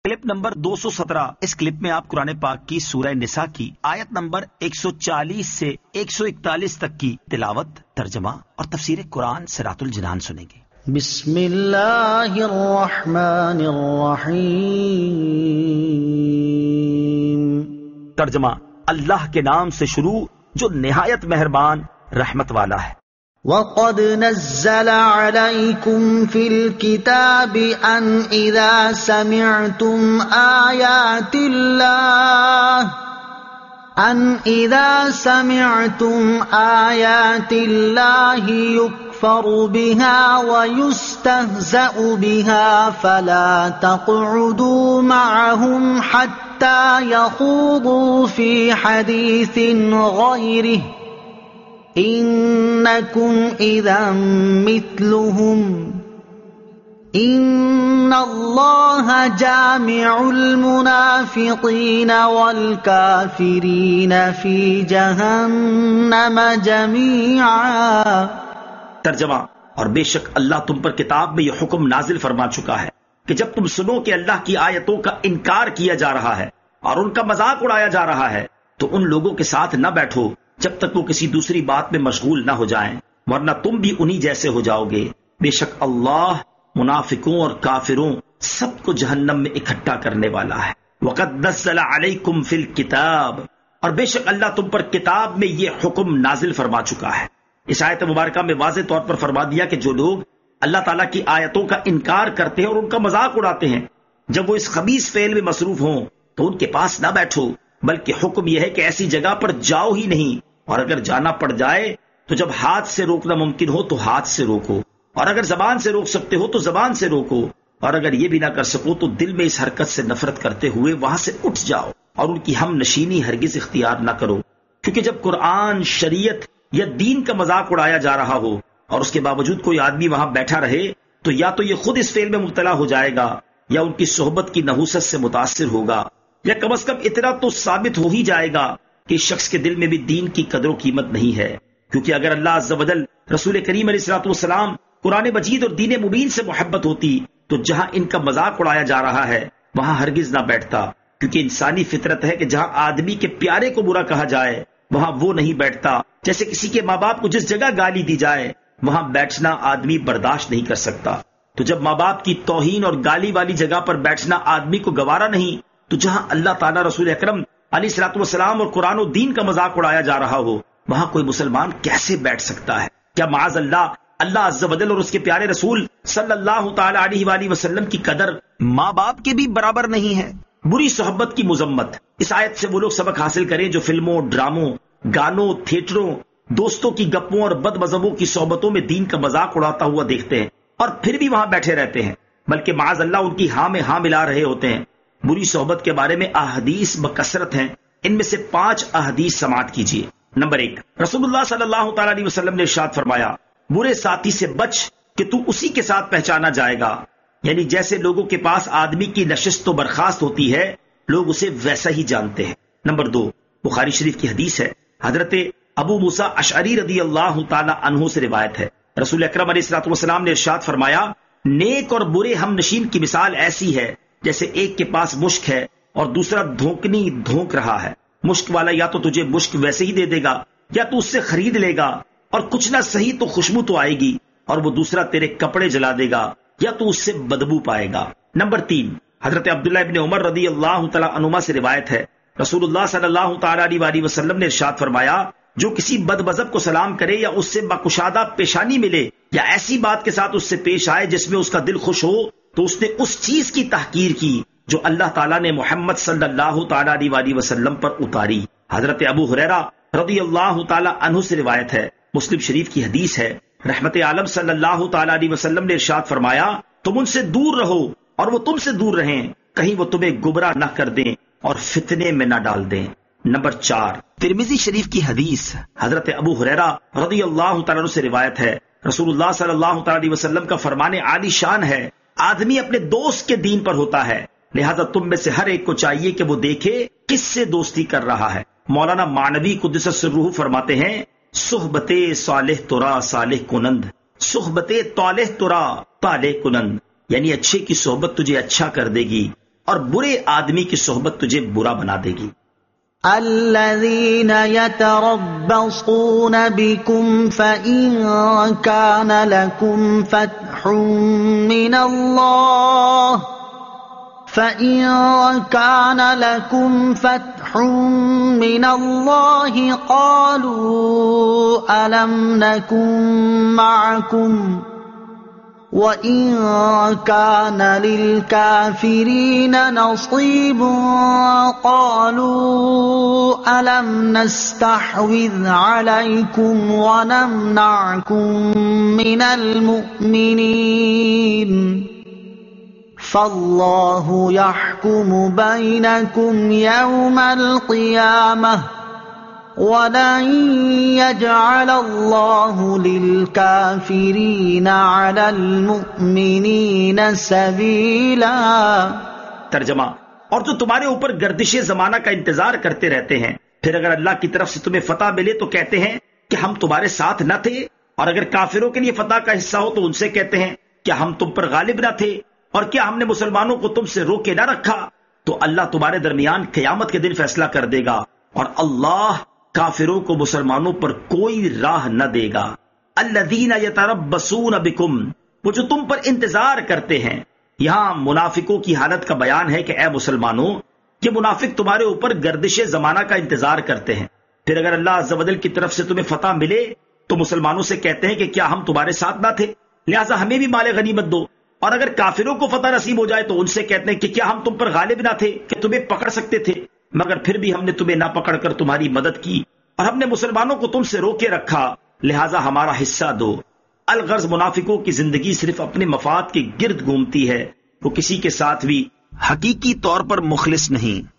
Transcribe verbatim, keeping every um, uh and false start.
Clip number دو سو سترہ. اس clip میں آپ قرآن پاک کی سورہ نساء کی آیت نمبر ایک سو چالیس سے ایک سو اکتالیس تک کی تلاوت، ترجمہ اور تفسیر قرآن صراط الجنان سنیں گے. بسم اللہ الرحمن الرحیم. ترجمہ: اللہ کے نام سے شروع جو نہایت مہربان رحمت والا ہے. وَقَدْ نَزَّلَ عَلَيْكُمْ فِي الْكِتَابِ أَنْ إِذَا سَمِعْتُمْ آيَاتِ اللَّهِ أَنْ إِذَا سَمِعْتُمْ آيَاتِ اللَّهِ يُكْفَرُ بِهَا وَيُسْتَهْزَأُ بِهَا فَلَا تَقْعُدُوا مَعَهُمْ حَتَّى يَخُوضُوا فِي حَدِيثٍ غَيْرِهِ انکم اذا مثلهم ان اللہ جامع المنافقین والکافرین فی جہنم جمیعا. ترجمہ: اور بے شک اللہ تم پر کتاب میں یہ حکم نازل فرما چکا ہے کہ جب تم سنو کہ اللہ کی آیتوں کا انکار کیا جا رہا ہے اور ان کا مذاق اڑایا جا رہا ہے تو ان لوگوں کے ساتھ نہ بیٹھو جب تک وہ کسی دوسری بات میں مشغول نہ ہو جائیں، ورنہ تم بھی انہی جیسے ہو جاؤ گے. بے شک اللہ منافقوں اور کافروں سب کو جہنم میں اکٹھا کرنے والا ہے. وَقَدْ نَزَّلَ عَلَيْكُمْ فِي الْكِتَابِ، اور بے شک اللہ تم پر کتاب میں یہ حکم نازل فرما چکا ہے. اس آیت مبارکہ میں واضح طور پر فرما دیا کہ جو لوگ اللہ تعالیٰ کی آیتوں کا انکار کرتے ہیں اور ان کا مذاق اڑاتے ہیں، جب وہ اس خبیث فعل میں مصروف ہوں تو ان کے پاس نہ بیٹھو، بلکہ حکم یہ ہے کہ ایسی جگہ پر جاؤ ہی نہیں، اور اگر جانا پڑ جائے تو جب ہاتھ سے روکنا ممکن ہو تو ہاتھ سے روکو، اور اگر زبان سے روک سکتے ہو تو زبان سے روکو، اور اگر یہ بھی نہ کر سکو تو دل میں اس حرکت سے نفرت کرتے ہوئے وہاں سے اٹھ جاؤ اور ان کی ہم نشینی ہرگز اختیار نہ کرو. کیونکہ جب قرآن، شریعت یا دین کا مذاق اڑایا جا رہا ہو اور اس کے باوجود کوئی آدمی وہاں بیٹھا رہے تو یا تو یہ خود اس فعل میں مبتلا ہو جائے گا یا ان کی صحبت کی نحوست سے متاثر ہوگا، یا کم از کم اتنا تو ثابت ہو ہی جائے گا کہ اس شخص کے دل میں بھی دین کی قدر و قیمت نہیں ہے. کیونکہ اگر اللہ عز و جل، رسول کریم علیہ الصلوۃ والسلام، قرآن مجید اور دین مبین سے محبت ہوتی تو جہاں ان کا مذاق اڑایا جا رہا ہے وہاں ہرگز نہ بیٹھتا. کیونکہ انسانی فطرت ہے کہ جہاں آدمی کے پیارے کو برا کہا جائے وہاں وہ نہیں بیٹھتا. جیسے کسی کے ماں باپ کو جس جگہ گالی دی جائے وہاں بیٹھنا آدمی برداشت نہیں کر سکتا. تو جب ماں باپ کی توہین اور گالی والی جگہ پر بیٹھنا آدمی کو گوارا نہیں، تو جہاں اللہ تعالیٰ، رسول اکرم علیہ الصلوۃ والسلام اور قرآن و دین کا مذاق اڑایا جا رہا ہو وہاں کوئی مسلمان کیسے بیٹھ سکتا ہے؟ کیا معاذ اللہ اللہ عز و جل اور اس کے پیارے رسول صلی اللہ تعالی علیہ وآلہ وسلم کی قدر ماں باپ کے بھی برابر نہیں ہے؟ بری صحبت کی مذمت. اس آیت سے وہ لوگ سبق حاصل کریں جو فلموں، ڈراموں، گانوں، تھیٹروں، دوستوں کی گپوں اور بد مذہبوں کی صحبتوں میں دین کا مذاق اڑاتا ہوا دیکھتے ہیں اور پھر بھی وہاں بیٹھے رہتے ہیں، بلکہ معاذ اللہ ان کی ہاں میں ہاں ملا رہے ہوتے ہیں. بری صحبت کے بارے میں احادیث بکثرت ہیں، ان میں سے پانچ احادیث سماعت کیجیے. نمبر ایک، رسول اللہ صلی اللہ تعالی علیہ وسلم نے ارشاد فرمایا، برے ساتھی سے بچ کہ تو اسی کے ساتھ پہچانا جائے گا. یعنی جیسے لوگوں کے پاس آدمی کی نشست و برخاست ہوتی ہے لوگ اسے ویسا ہی جانتے ہیں. نمبر دو، بخاری شریف کی حدیث ہے، حضرت ابو موسیٰ اشعری رضی اللہ تعالی عنہ سے روایت ہے، رسول اکرم علیہ الصلوۃ والسلام نے ارشاد فرمایا، نیک اور برے ہم نشین کی مثال ایسی ہے جیسے ایک کے پاس مشک ہے اور دوسرا دھونکنی دھونک رہا ہے. مشک والا یا تو تجھے مشک ویسے ہی دے دے گا یا تو اس سے خرید لے گا، اور کچھ نہ صحیح تو خوشبو تو آئے گی، اور وہ دوسرا تیرے کپڑے جلا دے گا یا تو اس سے بدبو پائے گا. نمبر تین، حضرت عبداللہ ابن عمر رضی اللہ تعالی عنہما سے روایت ہے، رسول اللہ صلی اللہ تعالی علیہ وآلہ وسلم نے ارشاد فرمایا، جو کسی بد مذہب کو سلام کرے یا اس سے باکشادہ پیشانی ملے یا ایسی بات کے ساتھ اس سے پیش آئے جس میں اس کا دل خوش ہو تو اس نے اس چیز کی تحقیر کی جو اللہ تعالیٰ نے محمد صلی اللہ تعالی علیہ وآلہ وسلم پر اتاری. حضرت ابو ہریرہ رضی اللہ تعالی عنہ سے روایت ہے، مسلم شریف کی حدیث ہے، رحمت عالم صلی اللہ تعالی علیہ وسلم نے ارشاد فرمایا، تم ان سے دور رہو اور وہ تم سے دور رہیں، کہیں وہ تمہیں گمراہ نہ کر دیں اور فتنے میں نہ ڈال دیں. نمبر چار، ترمذی شریف کی حدیث، حضرت ابو ہریرہ رضی اللہ تعالیٰ عنہ سے روایت ہے، رسول اللہ صلی اللہ تعالی علیہ وسلم کا فرمان عالی شان ہے، آدمی اپنے دوست کے دین پر ہوتا ہے، لہذا تم میں سے ہر ایک کو چاہیے کہ وہ دیکھے کس سے دوستی کر رہا ہے. مولانا معنوی قدس سرہ فرماتے ہیں، صحبت صالح ترا صالح کنند، صحبت طالح ترا طالح کنند، یعنی اچھے کی صحبت تجھے اچھا کر دے گی اور برے آدمی کی صحبت تجھے برا بنا دے گی۔ الذين يتربصون بكم فإن كان لكم فتح من الله فإن كان لكم فتح من الله قالوا ألم نكن معكم وَإِن كَانَ لِلْكَافِرِينَ نَصِيبٌ قَالُوا أَلَمْ نَسْتَحْوِذْ عَلَيْكُمْ وَنَمْنَعْكُمْ مِنَ الْمُؤْمِنِينَ فَاللَّهُ يَحْكُمُ بَيْنَكُمْ يَوْمَ الْقِيَامَةِ وَلَن يَجْعَلَ اللَّهُ لِلْكَافِرِينَ عَلَى الْمُؤْمِنِينَ سَبِيلًا۔ ترجمہ: اور جو تمہارے اوپر گردش زمانہ کا انتظار کرتے رہتے ہیں، پھر اگر اللہ کی طرف سے تمہیں فتح ملے تو کہتے ہیں کہ ہم تمہارے ساتھ نہ تھے، اور اگر کافروں کے لیے فتح کا حصہ ہو تو ان سے کہتے ہیں کہ ہم تم پر غالب نہ تھے، اور کیا ہم نے مسلمانوں کو تم سے روکے نہ رکھا؟ تو اللہ تمہارے درمیان قیامت کے دن فیصلہ کر دے گا، اور اللہ کافروں کو مسلمانوں پر کوئی راہ نہ دے گا۔ الذین یتربصون بکم، وہ جو تم پر انتظار کرتے ہیں۔ یہاں منافقوں کی حالت کا بیان ہے کہ اے مسلمانوں، کہ منافق تمہارے اوپر گردش زمانہ کا انتظار کرتے ہیں، پھر اگر اللہ عز و جل کی طرف سے تمہیں فتح ملے تو مسلمانوں سے کہتے ہیں کہ کیا ہم تمہارے ساتھ نہ تھے، لہٰذا ہمیں بھی مال غنیمت دو، اور اگر کافروں کو فتح نصیب ہو جائے تو ان سے کہتے ہیں کہ کیا ہم تم پر غالب نہ تھے کہ تمہیں پکڑ سکتے تھے، مگر پھر بھی ہم نے تمہیں نہ پکڑ کر تمہاری مدد کی، اور ہم نے مسلمانوں کو تم سے روکے رکھا، لہٰذا ہمارا حصہ دو۔ الغرض منافقوں کی زندگی صرف اپنے مفاد کے گرد گھومتی ہے، وہ کسی کے ساتھ بھی حقیقی طور پر مخلص نہیں۔